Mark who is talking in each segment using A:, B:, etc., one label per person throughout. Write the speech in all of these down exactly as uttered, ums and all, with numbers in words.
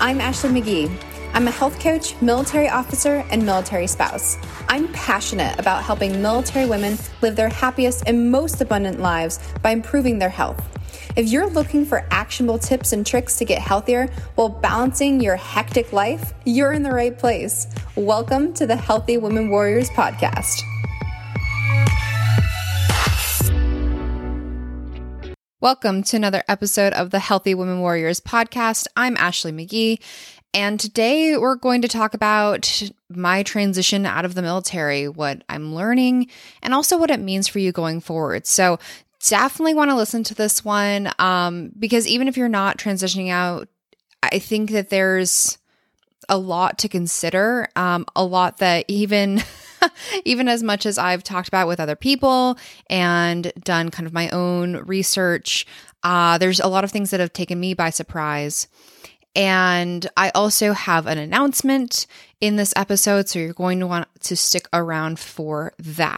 A: I'm Ashley McGee. I'm a health coach, military officer, and military spouse. I'm passionate about helping military women live their happiest and most abundant lives by improving their health. If you're looking for actionable tips and tricks to get healthier while balancing your hectic life, you're in the right place. Welcome to the Healthy Women Warriors podcast. Welcome to another episode of the Healthy Women Warriors podcast. I'm Ashley McGee, and today we're going to talk about my transition out of the military, what I'm learning, and also what it means for you going forward. So definitely want to listen to this one um, because even if you're not transitioning out, I think that there's a lot to consider, um, a lot that even... Even as much as I've talked about with other people and done kind of my own research, uh, there's a lot of things that have taken me by surprise. And I also have an announcement in this episode, so you're going to want to stick around for that.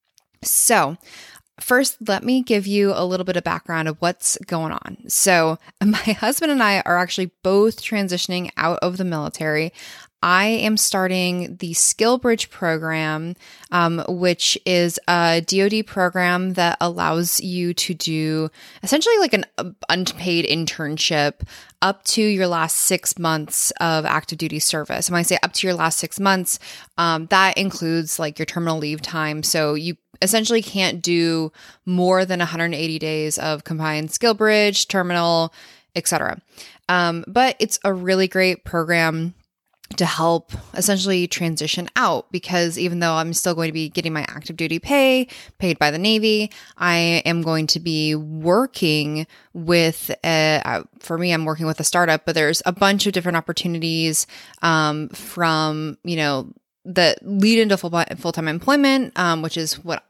A: So first, let me give you a little bit of background of what's going on. So my husband and I are actually both transitioning out of the military. I am starting the SkillBridge program, um, which is a D O D program that allows you to do essentially like an unpaid internship up to your last six months of active duty service. And when I say up to your last six months, um, that includes like your terminal leave time. So you essentially can't do more than one hundred eighty days of combined SkillBridge, terminal, et cetera. Um, but it's a really great program to help essentially transition out, because even though I'm still going to be getting my active duty pay paid by the Navy, I am going to be working with, a, uh, for me, I'm working with a startup, but there's a bunch of different opportunities um, from, you know, that lead into full, full-time employment, um, which is what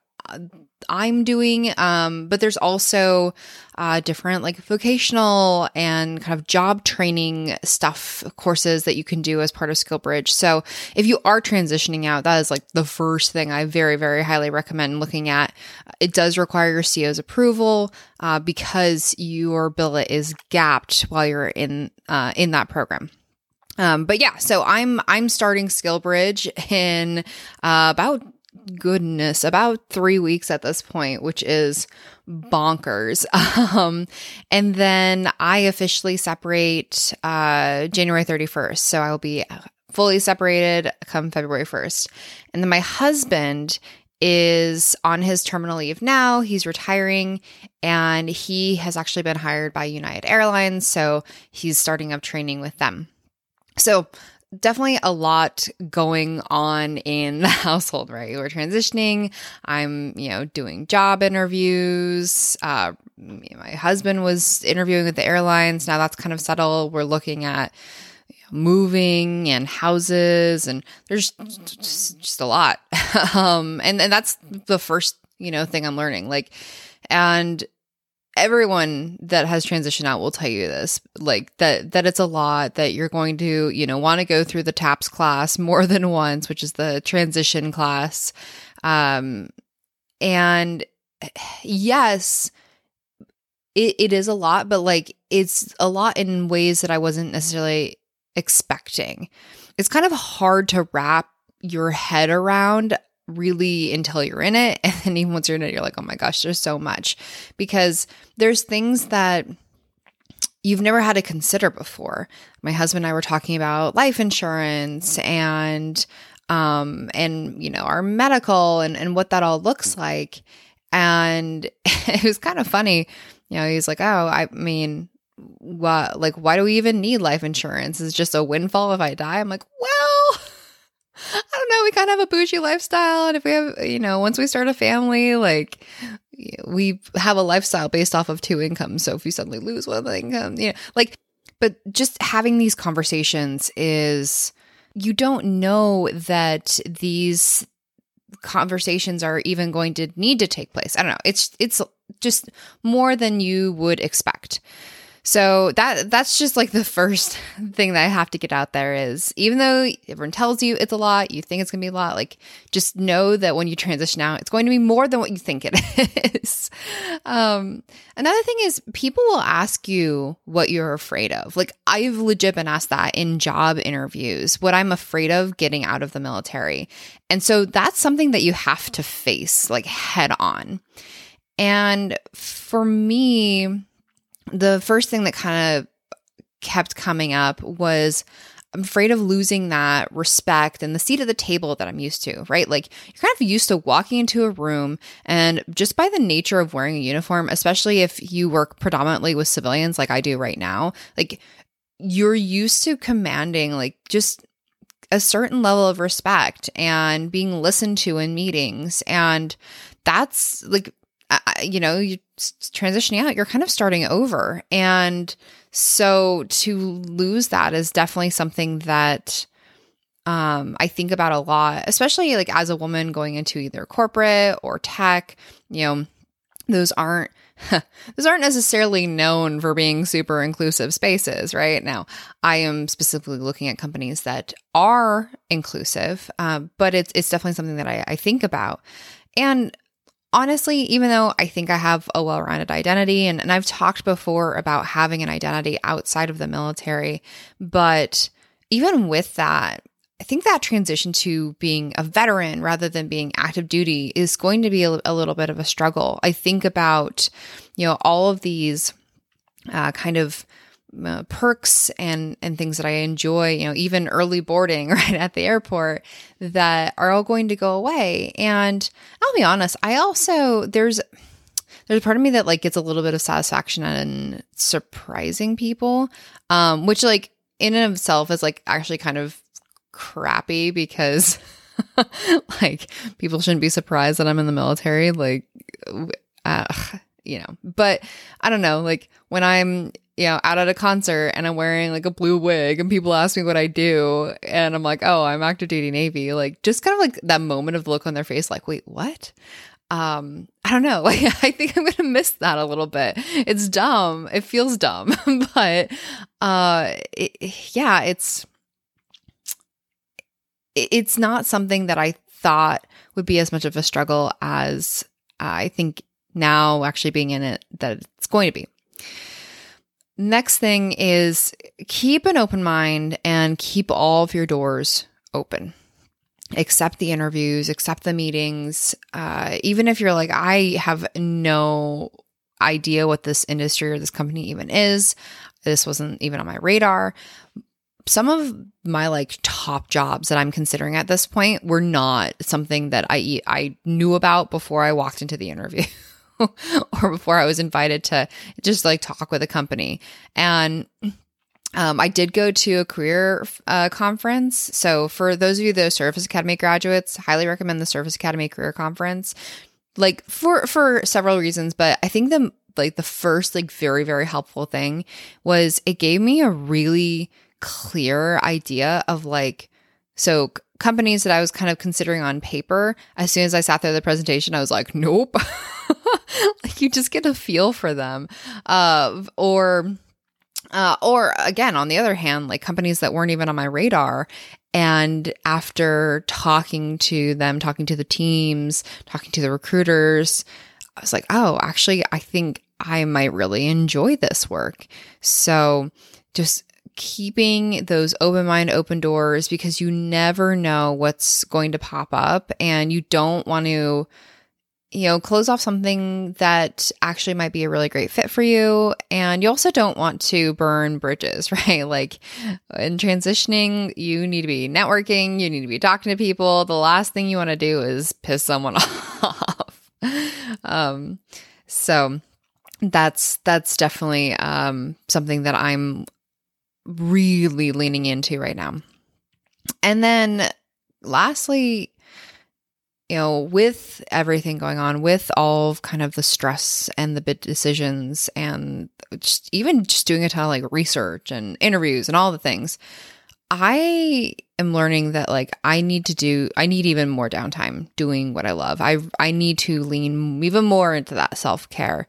A: I'm doing. Um, but there's also uh, different like vocational and kind of job training stuff, courses that you can do as part of SkillBridge. So if you are transitioning out, that is like the first thing I very, very highly recommend looking at. It does require your C O's approval uh, because your billet is gapped while you're in uh, in that program. Um, but yeah, so I'm I'm starting SkillBridge in uh, about goodness, about three weeks at this point, which is bonkers. Um, and then I officially separate uh, January thirty-first. So I will be fully separated come February first. And then my husband is on his terminal leave now. He's retiring, and he has actually been hired by United Airlines. So he's starting up training with them. So definitely a lot going on in the household, right? We're transitioning. I'm, you know, doing job interviews. Uh, my husband was interviewing with the airlines. Now that's kind of settled. We're looking at you know, moving and houses, and there's just, just a lot. um, and, and that's the first, you know, thing I'm learning. Like, and everyone that has transitioned out will tell you this, like that, that it's a lot, that you're going to, you know, want to go through the TAPS class more than once, which is the transition class. Um, and yes, it, it is a lot, but like, it's a lot in ways that I wasn't necessarily expecting. It's kind of hard to wrap your head around really until you're in it. And then even once you're in it, you're like, oh my gosh, there's so much, because there's things that you've never had to consider before. My husband and I were talking about life insurance and, um, and, you know, our medical and, and what that all looks like. And it was kind of funny, you know, he's like, oh, I mean, what, like, why do we even need life insurance? Is it just a windfall if I die? I'm like, well, I don't know. We kind of have a bougie lifestyle. And if we have, you know, once we start a family, like we have a lifestyle based off of two incomes. So if you suddenly lose one of the income, you know, like, but just having these conversations is, you don't know that these conversations are even going to need to take place. I don't know. It's, it's just more than you would expect. So that that's just like the first thing that I have to get out there is, even though everyone tells you it's a lot, you think it's going to be a lot, like just know that when you transition out, it's going to be more than what you think it is. Um, another thing is people will ask you what you're afraid of. Like I've legit been asked that in job interviews, what I'm afraid of getting out of the military. And so that's something that you have to face like head on. And for me, the first thing that kind of kept coming up was I'm afraid of losing that respect and the seat at the table that I'm used to, right? Like you're kind of used to walking into a room and just by the nature of wearing a uniform, especially if you work predominantly with civilians like I do right now, like you're used to commanding like just a certain level of respect and being listened to in meetings. And that's like, I, you know, you transitioning out, you're kind of starting over. And so to lose that is definitely something that um, I think about a lot, especially like as a woman going into either corporate or tech, you know, those aren't, those aren't necessarily known for being super inclusive spaces, right? Now, I am specifically looking at companies that are inclusive, uh, but it's, it's definitely something that I, I think about. And honestly, even though I think I have a well-rounded identity, and, and I've talked before about having an identity outside of the military, but even with that, I think that transition to being a veteran rather than being active duty is going to be a, a little bit of a struggle. I think about, you know, all of these uh, kind of Uh, perks and and things that I enjoy, you know, even early boarding right at the airport that are all going to go away. And I'll be honest, I also there's there's a part of me that like gets a little bit of satisfaction in surprising people, um, which like in and of itself is like actually kind of crappy because like people shouldn't be surprised that I'm in the military, like uh, you know. But I don't know, like when I'm you know, out at a concert and I'm wearing like a blue wig and people ask me what I do and I'm like, oh, I'm active duty Navy. Like just kind of like that moment of the look on their face, like, wait, what? Um, I don't know. Like, I think I'm going to miss that a little bit. It's dumb. It feels dumb, but, uh, it, yeah, it's, it's not something that I thought would be as much of a struggle as uh, I think now actually being in it, that it's going to be. Next thing is keep an open mind and keep all of your doors open. Accept the interviews, accept the meetings. Uh, even if you're like, I have no idea what this industry or this company even is. This wasn't even on my radar. Some of my like top jobs that I'm considering at this point were not something that I I knew about before I walked into the interview. Or before I was invited to just like talk with a company. And um, I did go to a career uh, conference. So for those of you that are Service Academy graduates, highly recommend the Service Academy Career Conference. Like for for several reasons, but I think the like the first like very very helpful thing was it gave me a really clear idea of like so companies that I was kind of considering on paper. As soon as I sat there the presentation, I was like, nope. Like you just get a feel for them. Uh, or, uh, or again, on the other hand, like companies that weren't even on my radar. And after talking to them, talking to the teams, talking to the recruiters, I was like, oh, actually, I think I might really enjoy this work. So just keeping those open mind, open doors, because you never know what's going to pop up and you don't want to, you know, close off something that actually might be a really great fit for you. And you also don't want to burn bridges, right? Like in transitioning, you need to be networking, you need to be talking to people. The last thing you want to do is piss someone off. um, so that's, that's definitely um, something that I'm really leaning into right now. And then lastly, you know, with everything going on, with all of kind of the stress and the big decisions and just even just doing a ton of like research and interviews and all the things, I am learning that like I need to do, I need even more downtime doing what I love. I I need to lean even more into that self-care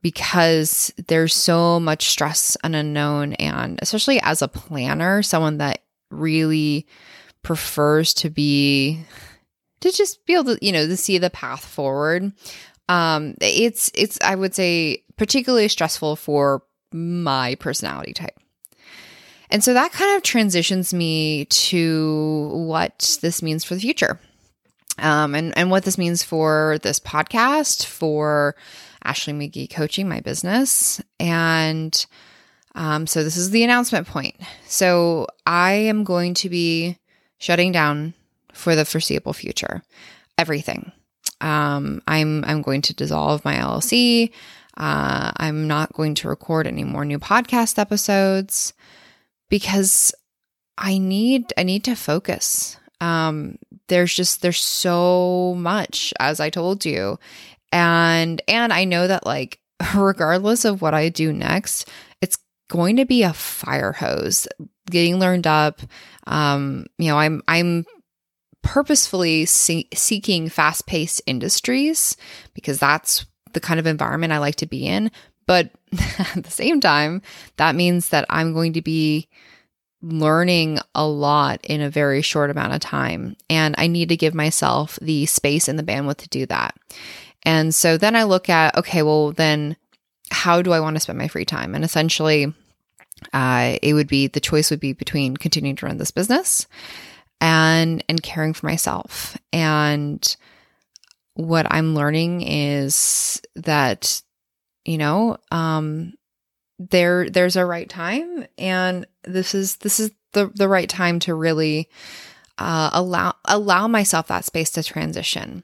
A: because there's so much stress and unknown. And especially as a planner, someone that really prefers to be, to just be able to, you know, to see the path forward. Um, it's, it's, I would say, particularly stressful for my personality type. And so that kind of transitions me to what this means for the future. Um, and, and what this means for this podcast, for Ashley McGee Coaching, my business. And um, so this is the announcement point. So I am going to be shutting down for the foreseeable future, everything. Um, I'm I'm going to dissolve my L L C. Uh, I'm not going to record any more new podcast episodes because I need I need to focus. Um, there's just there's so much, as I told you, and and I know that, like, regardless of what I do next, it's going to be a fire hose, getting learned up. Um, you know, I'm I'm purposefully see- seeking fast-paced industries because that's the kind of environment I like to be in. But at the same time, that means that I'm going to be learning a lot in a very short amount of time. And I need to give myself the space and the bandwidth to do that. And so then I look at, okay, well, then how do I want to spend my free time? And essentially, uh, it would be, the choice would be between continuing to run this business and and caring for myself. And what I'm learning is that, you know, um, there there's a right time, and this is this is the the right time to really uh, allow allow myself that space to transition.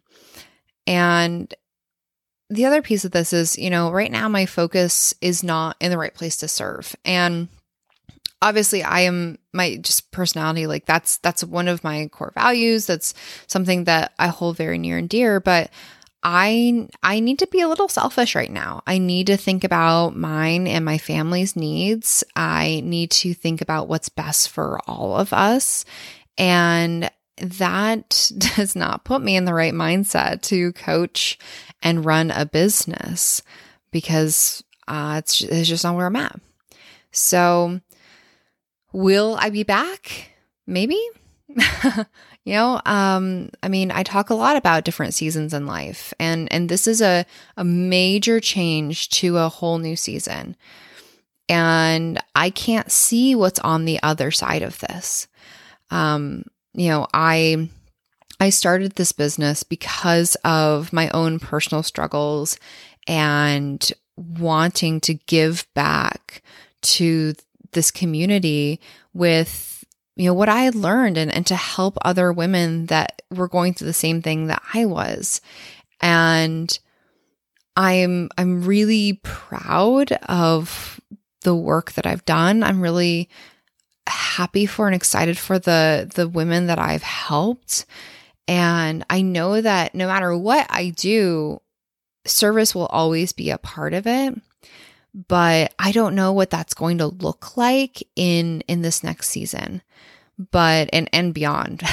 A: And the other piece of this is, you know, right now my focus is not in the right place to serve. And obviously I am, my just personality, like that's, that's one of my core values. That's something that I hold very near and dear, but I, I need to be a little selfish right now. I need to think about mine and my family's needs. I need to think about what's best for all of us. And that does not put me in the right mindset to coach and run a business because uh, it's, it's just not where I'm at. So will I be back? Maybe. You know, um, I mean, I talk a lot about different seasons in life, and and this is a a major change to a whole new season. And I can't see what's on the other side of this. Um, you know, I I started this business because of my own personal struggles and wanting to give back to this community with, you know, what I had learned, and, and to help other women that were going through the same thing that I was. And I'm, I'm really proud of the work that I've done. I'm really happy for and excited for the, the women that I've helped. And I know that no matter what I do, service will always be a part of it. But I don't know what that's going to look like in, in this next season, but, and, and beyond.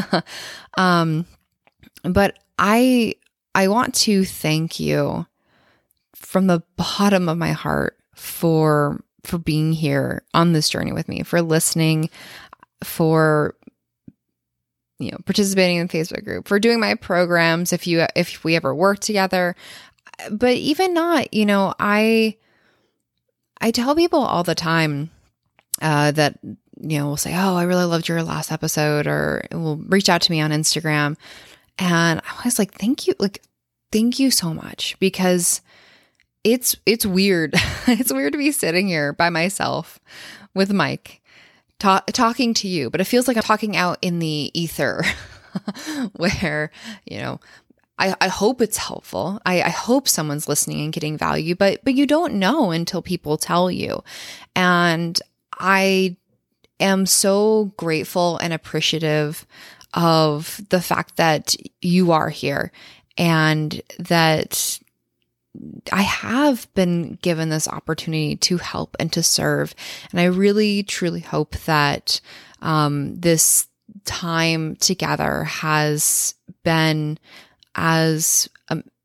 A: um, but I, I want to thank you from the bottom of my heart for, for being here on this journey with me, for listening, for, you know, participating in the Facebook group, for doing my programs, if you, if we ever work together, but even not, you know, I, I tell people all the time uh, that, you know, will say, oh, I really loved your last episode, or will reach out to me on Instagram. And I was like, thank you. Like, thank you so much, because it's, it's weird. It's weird to be sitting here by myself with Mike ta- talking to you, but it feels like I'm talking out in the ether where, you know, I, I hope it's helpful. I, I hope someone's listening and getting value, but but you don't know until people tell you. And I am so grateful and appreciative of the fact that you are here, and that I have been given this opportunity to help and to serve. And I really, truly hope that um, this time together has been as um,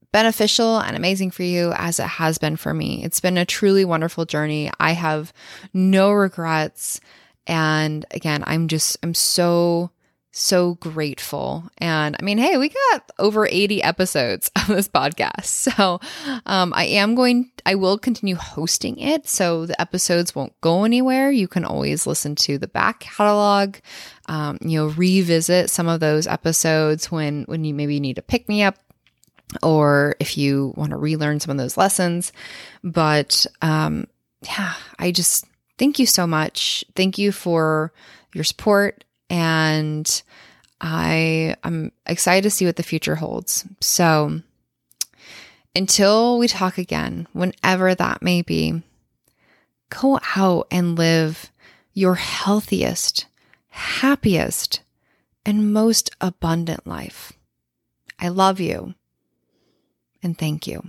A: beneficial and amazing for you as it has been for me. It's been a truly wonderful journey. I have no regrets. And again, I'm just, I'm so, so grateful. And I mean, hey, we got over eighty episodes of this podcast. So um, I am going, I will continue hosting it. So the episodes won't go anywhere. You can always listen to the back catalog, um, you know, revisit some of those episodes when, when you maybe need to pick me up, or if you want to relearn some of those lessons. But um, yeah, I just thank you so much. Thank you for your support. And I am excited to see what the future holds. So until we talk again, whenever that may be, go out and live your healthiest, happiest, and most abundant life. I love you. And thank you.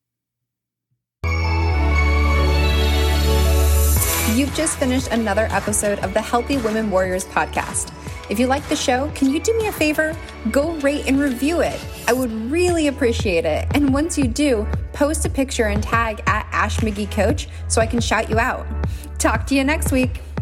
A: You've just finished another episode of the Healthy Women Warriors podcast. If you like the show, can you do me a favor? Go rate and review it. I would really appreciate it. And once you do, post a picture and tag at Ash McGee Coach so I can shout you out. Talk to you next week.